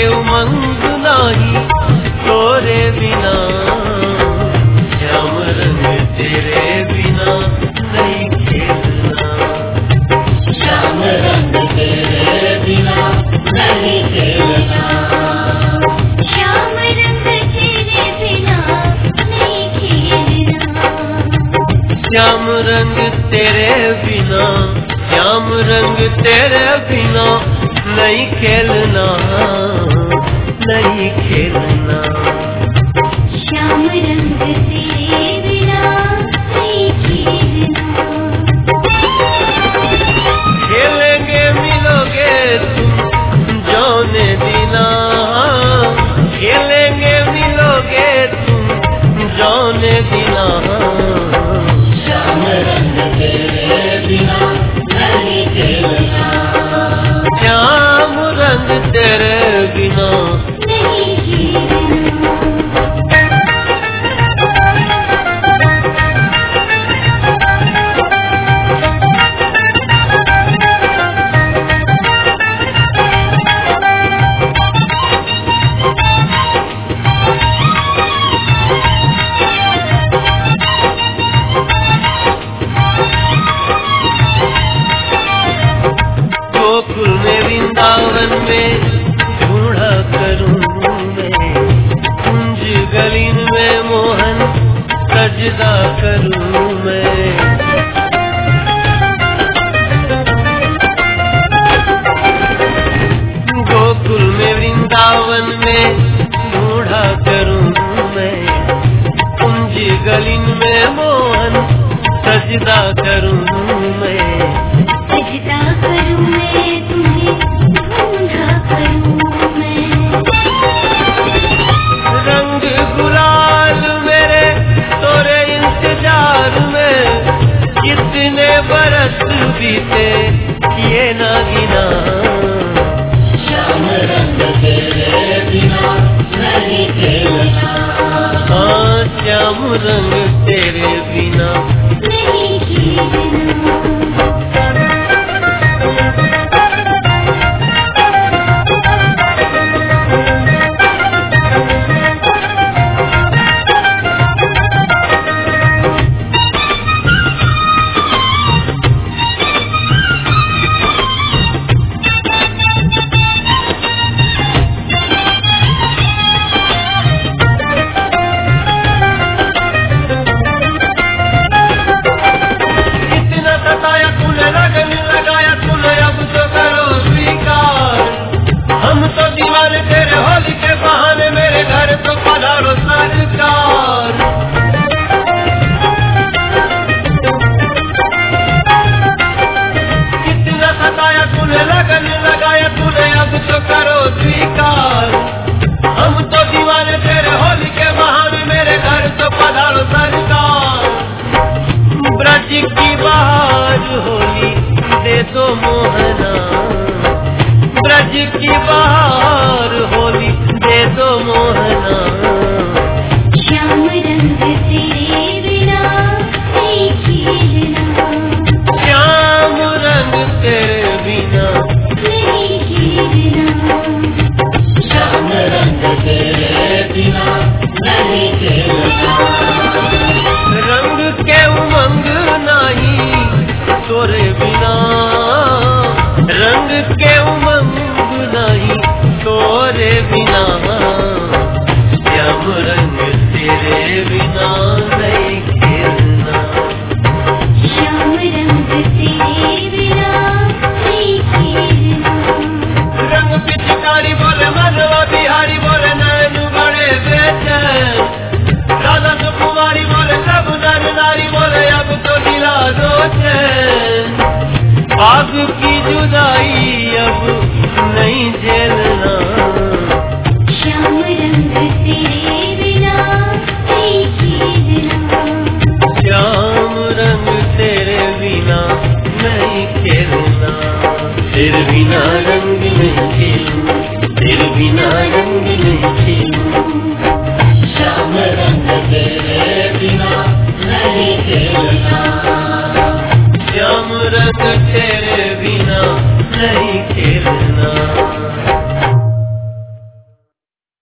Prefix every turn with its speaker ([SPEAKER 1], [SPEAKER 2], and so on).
[SPEAKER 1] के उमंग नाही तोरे बिना, श्याम रंग तेरे बिना नहीं खेलना,
[SPEAKER 2] श्याम रंग तेरे बिना नहीं खेलना, श्याम रंग तेरे बिना नहीं खेलना,
[SPEAKER 1] श्याम रंग तेरे बिना, श्याम रंग तेरे बिना नहीं खेलना, नहीं खेलना,
[SPEAKER 2] श्याम रंग तेरे बिना नहीं खेलना,
[SPEAKER 1] खेलेंगे मिलोगे तुम जौने दिना, खेलेंगे मिलोगे तुम जौने दिना,
[SPEAKER 2] श्याम रंग तेरे बिना नहीं खेलना,
[SPEAKER 1] श्याम रंग तेरे बिना
[SPEAKER 2] नहीं खेलना।
[SPEAKER 1] गोकुल में वृंदावन में ढूंढा करूं मैं, कुंज गलीन में मोहन सजदा करूं मैं, गोकुल में वृंदावन में ढूंढा करूं मैं, कुंज गलीन में मोहन सजदा करूं मैं,
[SPEAKER 2] सजदा करूं मैं तुम्हें ढूंढा करूं मैं,
[SPEAKER 1] रंग गुलाल मेरे तोरे इंतजार में, कितने बरस बीते ये ना गिना,
[SPEAKER 2] श्याम रंग तेरे बिना नहीं खेलना,
[SPEAKER 1] हाँ श्याम रंग तेरे बिना
[SPEAKER 2] नहीं खेलना,
[SPEAKER 1] कितना सताया तूने, लगन लगाया तूने, अब तो करो स्वीकार, हम तो दीवाने तेरे होली के बहाने, मेरे घर तो पधारो सरकार, कितना सताया तूने, लगन लगाया तूने, अब तो करो स्वीकार, हम तो दीवाने तेरे होली के बहाने, मेरे घर तो पधारो सरकार, ब्रज की बहार होली दे दो मोहना, ब्रज की बहार होली दे दो मोहना,
[SPEAKER 2] श्याम रंग तेरे बिना नहीं खेलना,
[SPEAKER 1] श्याम रंग तेरे बिना
[SPEAKER 2] नहीं खेलना, श्याम रंग तेरे बिना नहीं खेलना,
[SPEAKER 1] रंग के उमंग नाही तोरे बिना, रंग के उमंग नाही तोरे बिना, श्याम रंग तेरे बिना नहीं खेलना,
[SPEAKER 2] श्याम रंग तेरे बिना नहीं खेलना,
[SPEAKER 1] रंग पिचकारी बोले मनवा बिहारी बोले नैन बड़े बेचैन, राधा सुकुमारी बोले सब नर नारी बोले अब तो दिला दो चैन, आग की जुदाई अब नहीं झेलना,